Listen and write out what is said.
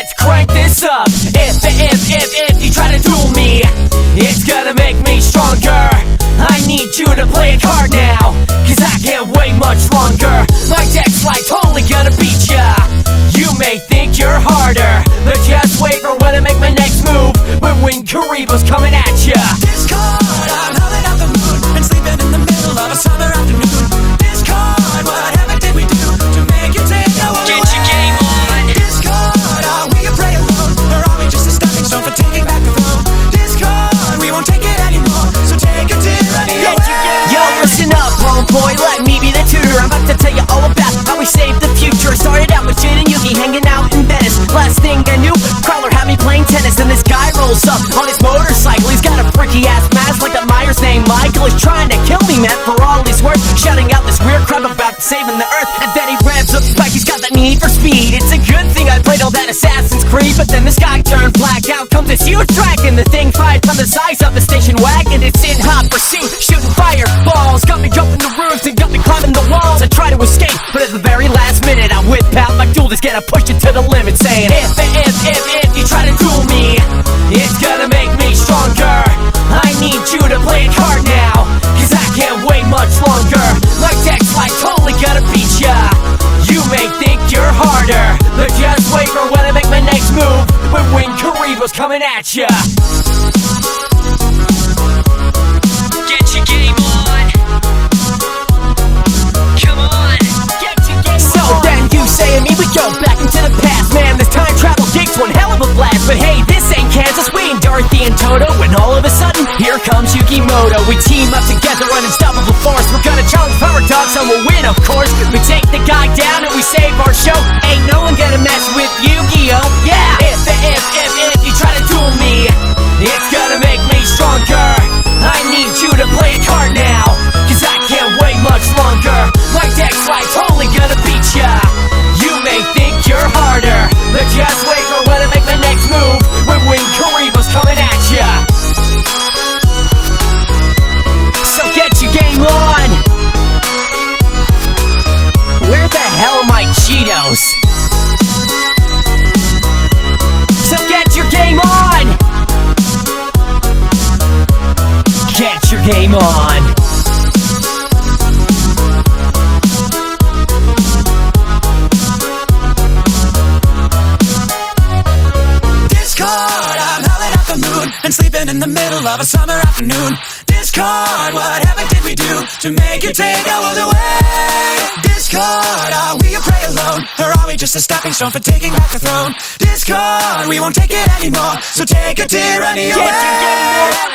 let's crank this up. If you try to duel me, it's gonna make me stronger. I need you to play a card now, cause I can't wait much longer. My deck's like totally gonna beat ya. You may think you're harder, but just wait for when I make my next move, when Karibo's coming at ya. Discard, I'm howling out the moon and sleeping in the middle of a summer afternoon. Discard, what heaven did we do to make you take no one away? Get your game on. Discard, are we a prey alone, or are we just a stepping stone for taking back the throne? Discard, we won't take it anymore, so take a tyranny away. Yo, listen up, homeboy, let me be the tutor. I'm about to tell you all about how we saved the future. Started out with Jin and Yugi hanging out in Venice. Last thing I knew, Crowler had me playing tennis, and this guy rolls up on his motorcycle. He's got a freaky ass mask like the Myers named Michael. He's trying to kill me, man, for all he's worth, shouting out this weird crap about saving the earth. And then he revs up back, he's got that need for speed. It's a good thing I played all that Assassin's Creed, but then the sky turned black. Out comes this huge dragon. The thing 5 times the size of the station wagon. It's in hot pursuit, shooting fireballs. Got me jumping the roofs and got me climbing the walls. I try to escape, but at the very last minute I whip out my duel that's gonna push it to the limit, saying if you try to duel me, it's gonna make me stronger. I need you to play a card now, cause I can't wait much longer. My deck's like totally gonna beat ya. You may think you're harder, but just wait for when I make my next move, when Karibo's coming at ya. Get your game on. Come on. Get your game on. So then you say to me, we go back into the past. Man, this time travel gig's one hell of a blast. But hey, this ain't Kansas, we ain't Dorothy and Toto. And all of a sudden, here comes Yukimoto. We team up together, unstoppable force. We're gonna challenge Power Dogs and we'll win, of course. We take the guy down and we save our show. Ain't no one gonna mess with Yu-Gi-Oh! Yeah! If you try to duel me, it's gonna make me stronger. I need you to play a card now, cause I can't wait much longer. My deck's like totally gonna beat ya. You may think you're harder, but just wait for when I make my next move, when Karibo's coming at ya. So get your game on. Where the hell are my Cheetos? So get your game on. Get your game on. Discard, I'm howling out the moon and sleeping in the middle of a summer afternoon. Discard, what heaven did we do to make you take our world away? Discard, are we a prey alone, or are we just a stepping stone for taking back the throne? Discard, we won't take it anymore, so take a tyranny away.